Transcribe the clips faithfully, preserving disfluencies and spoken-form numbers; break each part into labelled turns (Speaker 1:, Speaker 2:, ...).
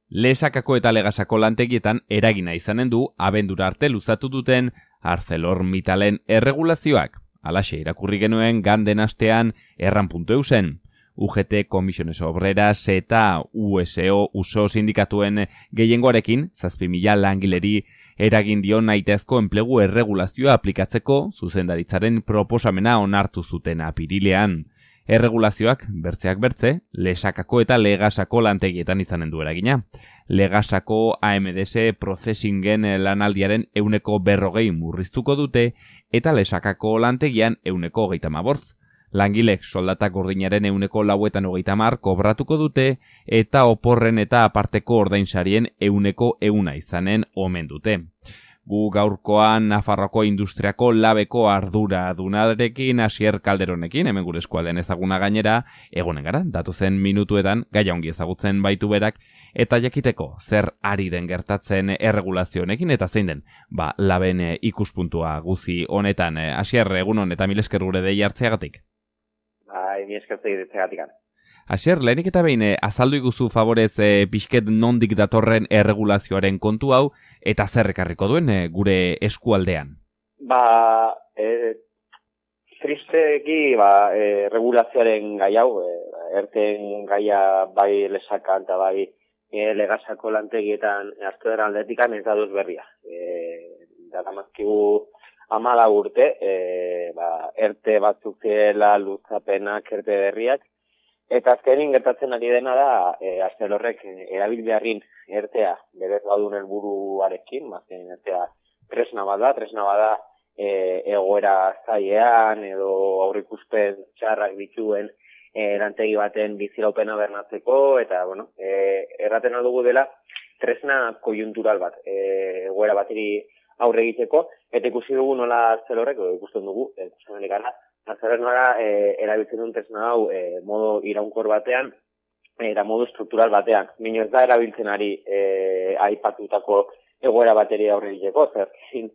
Speaker 1: Lezakako eta Legasako lantegietan eragina izanen du abendura arte luzatu duten ArcelorMittalen erregulazioak. Halaxe irakurri genuen ganden astean erran puntu eusen. U G T, Comisiones Obreras eta U S O, U S O sindikatuen gehiengoarekin, zazpi mila langileri eragin dio nahitaezko enplegu erregulazioa aplikatzeko zuzendaritzaren proposamena onartu zuten apirilean. Erregulazioak, bertzeak bertze, Lesakako eta Legasako lantegietan izanen du eragina. Legasako A M D S Processingen lanaldiaren euneko berrogei murriztuko dute eta Lesakako lantegian euneko hogeita hamabost. Langilek soldatak ordinaren euneko lauetan hogeita hamar kobratuko dute eta oporren eta aparteko ordainsarien euneko euna izanen omen dute. Gu gaurkoan Nafarroako industriako labeko ardura dunarekin Asier Calderonekin, hemen gure eskualdean ezaguna gainera, egonen gara, datozen minutuetan gaia ongi ezagutzen baitu berak, eta jakiteko zer ari den gertatzen erregulazionekin, eta zein den, ba, laben ikuspuntua guzi honetan. Asier, egunon eta mil esker gure dei hartzeagatik.
Speaker 2: Bai, mi esker zegatik.
Speaker 1: Asier, lehenik eta behin, azaldu iguzu favorez e, pixket nondik datorren erregulazioaren kontu hau, eta zer ekarriko duen e, gure eskualdean?
Speaker 2: Ba, e, tristeki, ba, e, regulazioaren gai hau, e, erten gaia bai Lesakan eta bai e, Legasako lantegietan hartu dara aldetikan ez da duz berria. E, Daramazkigu amala urte, e, ba, erte batzuk zirela luzapenak erte berriak, eta azkenin gertatzen ari dena da, e, Arcelorrek erabil beharrin ertea, berez gaudun helburuarekin, mazien ertea tresna bat da, tresna bat da e, egoera zailean edo aurrikuspen txarrak dituen e, lantegi baten biziraupena bernatzeko, eta, bueno, e, erraten aldugu dela tresna koiuntural bat, e, egoera bateri aurre egiteko, eta ikusi dugu nola Arcelorrek, ikusten dugu, ikusten dugu, Arcelorrek nola e, erabiltzen duen tresna hau e, modo iraunkor batean, eta modu struktural batean. Mino ez da erabiltzen ari e, aipatutako egoera bateri aurre egiteko, zer,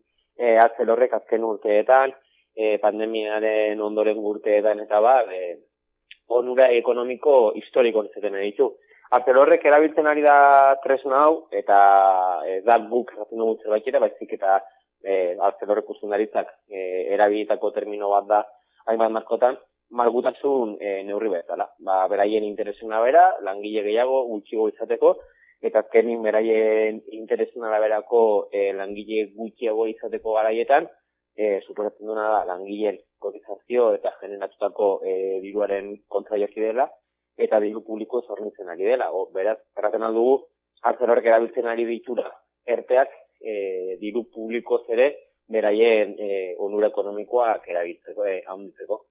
Speaker 2: e, Arcelorrek azken urteetan, e, pandemiaren ondoren urteetan eta bar, e, onura ekonomiko historiko izaten ditu. Arcelorrek erabiltzen ari da tresna hau, eta ez da guk erratzen dugu zerbait ere, baizik eta e, Arcelorrek uzundaritzak e, erabilitako termino bat da hainbat markotan, malgutasun e, neurri bezala. Ba, beraien interesena bera, langile gehiago, gutxiago izateko, eta azkenin beraien interesena araberako e, langile gutxiago izateko garaietan, e, suposatzen duena da langileen kotizazio eta generatutako e, diruaren kontra joki dela, eta diru publiko zornitzen ari dela. O, beraz, erraten aldugu, Arcelorrek erabiltzen ari ditura erteak e, diru publiko zere beraien e, onura ekonomikoak erabiltzeko, e, handitzeko.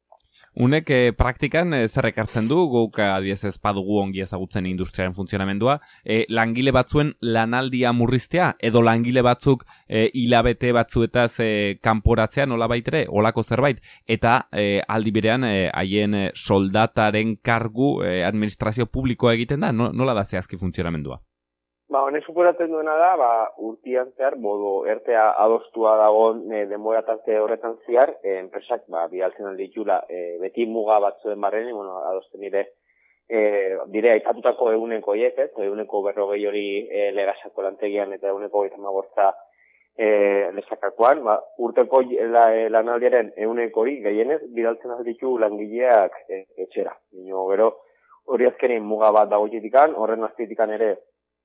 Speaker 1: Unek e, praktikan e, zer ekartzen du, guk adiez ez badugu ongi ezagutzen industriaren funtzionamendua, e, langile batzuen lanaldia murriztea, edo langile batzuk e, hilabete batzuetaz e, kanporatzea nola baitere, olako zerbait, eta e, aldi berean haien e, soldataren kargu e, administrazio publikoa egiten da, no, nola da zehazki funtzionamendua?
Speaker 2: Ba, honek suposatzen duena da, ba, urtian zehar, bodo, ertea adostua dagoen e, denbora tarte horretan ziar, e, enpresak, ba, bidaltzen alditula, e, beti muga batzuen barren, bueno, adosten dire, e, dire, aipatutako eguneko hiek, ez, eguneko berrogei hori e, Legasako lantegian eta eguneko hogeita hamabosta e, Lesakakoan, ba, urteko la, e, lanaldiaren eguneko hori, gehienez, bidaltzen alditu langileak e, etxera. Ino, gero, hori azkenin muga bat dagoetitikan, horren azteitikan ere,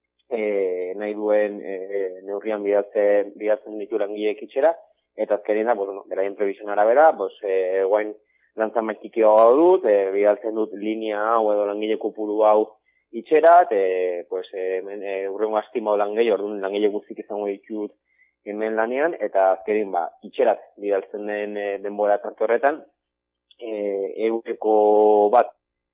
Speaker 2: E, nahi duen e, neurrian bidatzen, bidatzen ditu langileek itxera, eta azkenina, bueno, beraien prebision arabera, pues, e, guain lantzan maikikio hau dut, e, bidaltzen dut linea hau edo langile kopuru hau itxera, e, pues, e, e, urrengo astimau langile, orduan langile guztik izango ditut hemen lanean, eta azkenin, ba, itxerat bidaltzen den e, denbora tarte horretan, e, eureko bat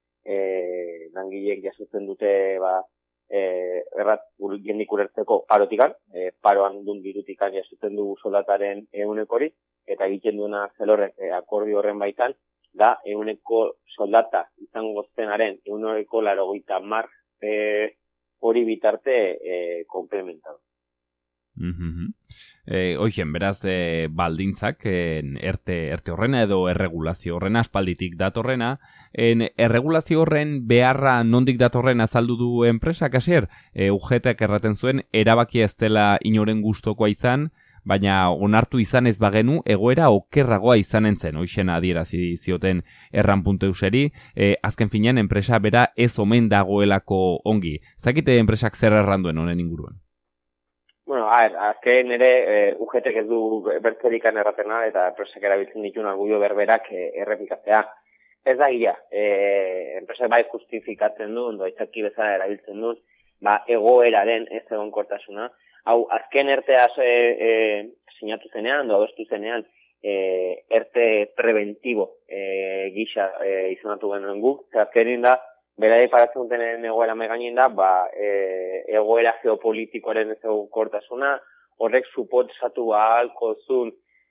Speaker 2: e, langileek jasotzen dute, ba, E, errat jendik urertzeko parotikan, e, paroan dun dirutikan jasuten du soldataren eunekori, eta egiten duena Arcelorrek e, akordio horren baitan, da euneko soldata izango zenaren euneko larogeita mar e, hori bitarte e, komplementado.
Speaker 1: Mm-hmm. E, Oien, beraz, e, baldintzak, en, erte, erte horrena edo erregulazio horrena, aspalditik datorrena, en, erregulazio horren beharra nondik datorren azaldu du enpresak, hasier, e, U GTek erraten zuen, erabaki ez dela inoren gustokoa izan, baina onartu izan ez bagenu, egoera okerragoa izanen zen, hoixen adierazi zioten erran.euseri, e, azken finean enpresa bera ez omen dagoelako ongi. Zakite enpresak zer erranduen honen inguruan?
Speaker 2: Bueno, a ver, azken ere e, U G Tek ez du bertzerikan erratena eta enpresak erabiltzen dituen argudio berberak e, errepikatzea. Ez da gira, e, enpresak bai justifikatzen du, ondo aitzaki bezala erabiltzen du, ba, egoeraren ez egonkortasuna. Hau, azken ertea e, e, sinatu zenean, do adostu zenean, e, erte preventibo e, gisa e, izanatu genuen guk, ze azkenin da, Berai paratzen duten egoera megainin da, ba, e, egoera geopolitikoaren ez egonkortasuna, horrek supotzatu ahalko zuen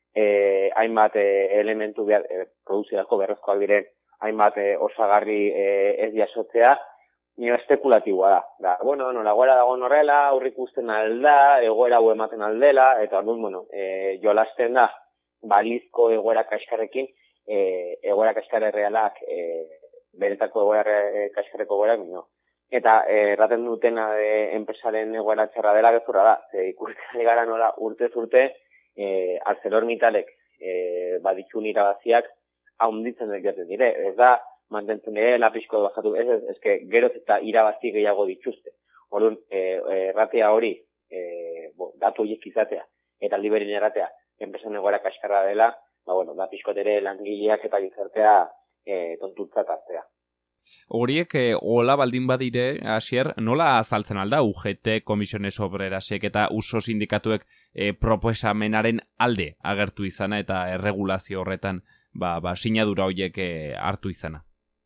Speaker 2: e, hainbat e, elementu behar, e, produziako berrezkoak diren, hainbat e, osagarri e, ez jasotzea, nio espekulatiboa da. Da, bueno, nola egoera dago horrela, aurrik usten alda, egoera hau ematen aldela, eta orduan, bueno, e, jolasten da, balizko egoera kaskarrekin, e, egoera kaskarre realak, e, beretako egoera kaskarreko egoera, no. Eta erraten dutena de enpresaren egoera txarra dela gezurra da. Ze ikusten gara nola urtez urte e, ArcelorMittalek e, baditxun irabaziak haunditzen egiten dire. Ez da, mantentzen dire, lapisko bajatu. Ez, ez, ez que geroz eta irabazi gehiago dituzte. Orduan, e, erratea hori, e, bo, datu horiek izatea, eta liberin erratea, enpresan egoera kaskarra dela, ba, bueno, da pixkotere langileak eta gizartea E, tontutzat hartzea.
Speaker 1: Horiek, e, hola baldin badire, hasier, nola azaltzen alda U G T, Komisiones Obrerasek eta uso sindikatuek e, proposamenaren alde agertu izana eta erregulazio horretan ba, ba, sinadura horiek e, hartu izana?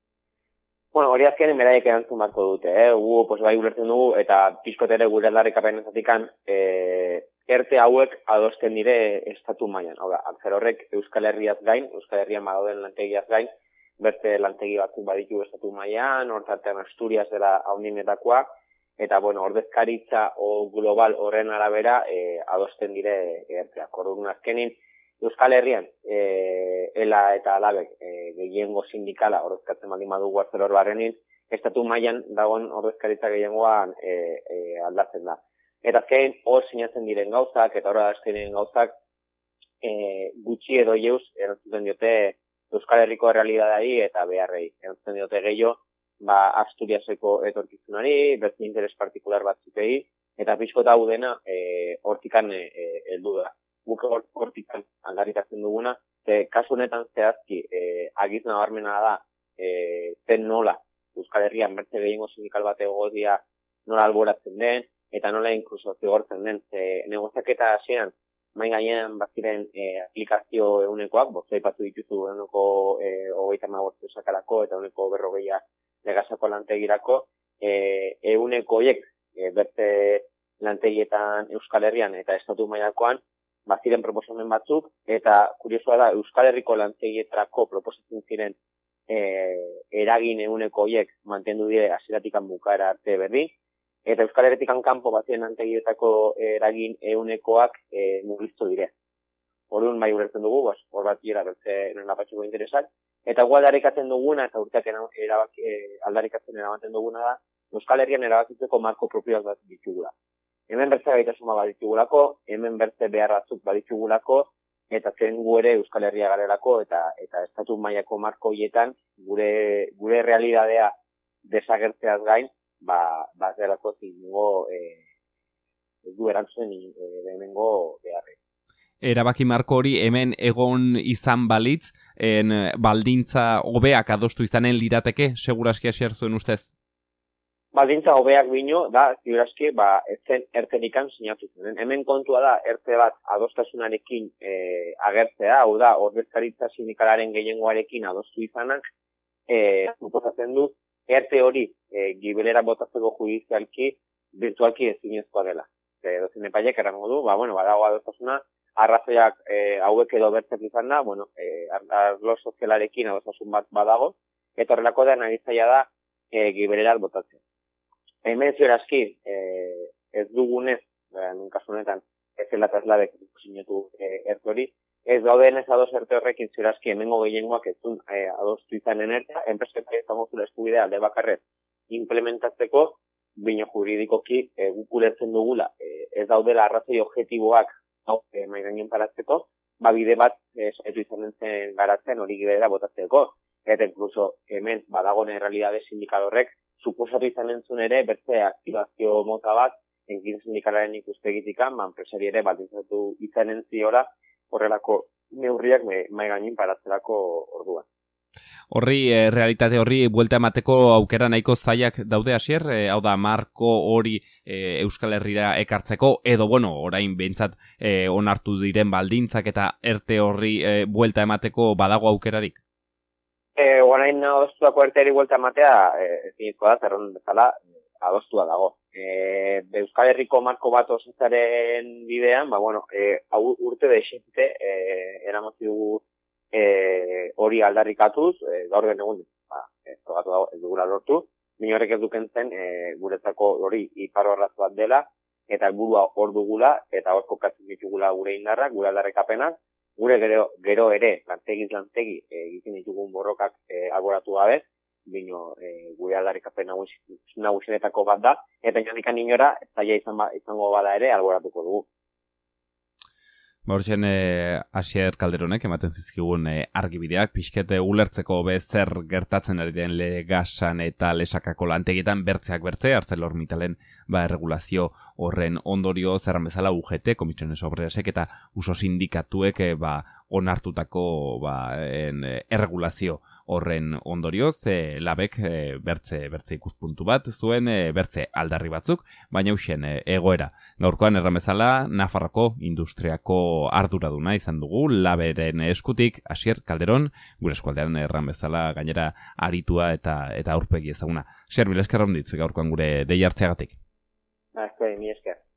Speaker 2: Bueno, hori azkenen beraiek erantzun barko dute, eh? Gu, pues, bai ulertzen dugu, eta pixkotere gure aldarrikapen ezatikan, e, erte hauek adosten dire estatu mailan. Hau da, Arcelorrek Euskal Herriaz gain, Euskal Herrian badauden lantegiaz gain, beste lantegi batzuk baditu estatu mailan, hortartean Asturias dela haundinetakoa, eta, bueno, ordezkaritza o global horren arabera e, adosten dire erteak. Orduan azkenin, Euskal Herrian, e, ELA eta Alabek e, gehiengo sindikala ordezkatzen baldin badugu Arcelor barrenin, estatu mailan dagoen ordezkaritza gehiengoan e, e, aldatzen da. Eta azkenin, hor sinatzen diren gauzak, eta hor azkenin gauzak e, gutxi edo jeuz, erantzuten diote Euskal Herriko realidadari eta beharrei. Erantzuten diote gehiago, ba, Asturiaseko etorkizunari, beste interes partikular batzukei, eta pixkota hau dena e, hortikan heldu e, da. Guk hortikan aldarrikatzen duguna, ze kasu honetan zehazki e, agiz nabarmena da e, zen nola Euskal Herrian bertze gehiengo sindikal bat egodia nola alboratzen den, eta nola inkluso zigortzen den. Ze negoziaketa hasieran mai gainean baziren e, aplikazio egunekoak, bost aipatu dituzu eguneko e, hogeita hamabost sakalako eta eguneko berrogeia legasako lantegirako, e, eguneko horiek e, berte lantegietan Euskal Herrian eta estatu mailakoan baziren proposamen batzuk, eta kuriosoa da Euskal Herriko lantegietarako proposatzen ziren e, eragin eguneko horiek mantendu dire hasieratikan bukaera arte berdin, eta Euskal Herritikan kanpo baziren lantegietako eragin eunekoak e, mugiztu dire. Orduan bai ulertzen dugu, bas, hor bat gira bertze lapatxeko interesak, eta gu aldarikatzen duguna, eta urteak erabak, e, aldarikatzen erabaten duguna da, Euskal Herrian erabakitzeko marko propioak bat ditugula. Hemen bertze gaitasuma bat ditugulako, hemen bertze behar batzuk bat ditugulako, eta zen gu ere Euskal Herria garelako, eta eta estatu mailako marko hietan, gure, gure realidadea desagertzeaz gain, ba, ba zerako zingo e, ez du erantzuen e, hemengo beharre.
Speaker 1: Erabaki marko hori hemen egon izan balitz, en, baldintza hobeak adostu izanen lirateke, seguraski hasier zuen ustez?
Speaker 2: Baldintza hobeak bino, da, ziuraski, ba, ez zen ertenikan sinatu zen. Hemen kontua da, erte bat adostasunarekin e, agertzea, hau da, ordezkaritza sindikalaren gehiengoarekin adostu izanak, e, suposatzen du, erte hori, e, gibelera botatzeko judizialki, virtualki ezinezkoa dela. E, Dozin epaiek errango du, ba, bueno, badago adostasuna, arrazoiak e, hauek edo bertzak izan da, bueno, e, arlo sozialarekin adostasun bat badago, eta horrelako da nagitzaia da e, gibelerat botatzen. Hemen ziorazki, e, ez dugunez, nun kasu honetan, ez zela eta eslabek sinatu e, erte hori. Ez dauden ez ados erte horrekin zirazki hemengo gehiengoak ez duen e, adostu izanen ertea, enpresetak izango zula eskubidea alde bakarrez implementatzeko, bino juridikoki e, guk ulertzen dugula, e, ez daudela arrazoi objektiboak hau e, maigainen paratzeko, ba bide bat e, saiatu izanen zen garatzen hori gidera botatzeko. Eta incluso hemen badagone errealidade sindikadorrek suposatu izanen zuen ere bertze aktibazio mota bat enkin sindikalaren ikuspegitikan, ba, enpresari ere baldintzatu izanen ziora horrelako neurriak mai gainin paratzerako orduan.
Speaker 1: Horri, e, realitate horri buelta emateko aukera nahiko zailak daude hasier, e, hau da marko hori e, Euskal Herrira ekartzeko, edo bueno, orain behintzat e, onartu diren baldintzak eta erte horri e, buelta emateko badago aukerarik?
Speaker 2: E, orain adostuako erteari buelta ematea, ez dintzko da, zerron bezala, adostua dago. E, Euskal Herriko marko bat osatzaren bidean, ba, bueno, e, urte desente e, eramotzi dugu e, hori aldarrikatuz, e, gaur den egun, ba, ez dago, ez dugula lortu, min horrek ez duken zen, e, guretzako hori ipar horraz bat dela, eta helburua hor dugula, eta hor kokatzen ditugula gure indarrak, gure aldarrikapenak, gure gero, gero ere, lantegiz lantegi, egiten ditugun borrokak e, alboratu gabe, bino e, gure aldarrikapen nagusienetako bat da, eta inondikan inora, zaila izan ba, izango bada ere, alboratuko dugu.
Speaker 1: Hortzen, e, Asier Calderonek ematen zizkigun e, argibideak, pixkete ulertzeko bezer gertatzen ari den Legasan eta Lesakako lantegietan bertzeak bertze, ArcelorMittalen ba, erregulazio horren ondorio zerran bezala U G T, Comisiones Obrerasek eta uso sindikatuek e, ba, onartutako ba, en, erregulazio horren ondorioz, e, labek e, bertze, bertze ikuspuntu bat zuen, e, bertze aldarri batzuk, baina uxen e, egoera. Gaurkoan erran bezala, Nafarroko industriako arduraduna izan dugu, laberen eskutik, Asier Calderon, gure eskualdean erran bezala gainera aritua eta eta aurpegi ezaguna. Asier, mila esker onditz gaurkoan gure dei hartzeagatik.
Speaker 2: Ba, esker, mila esker.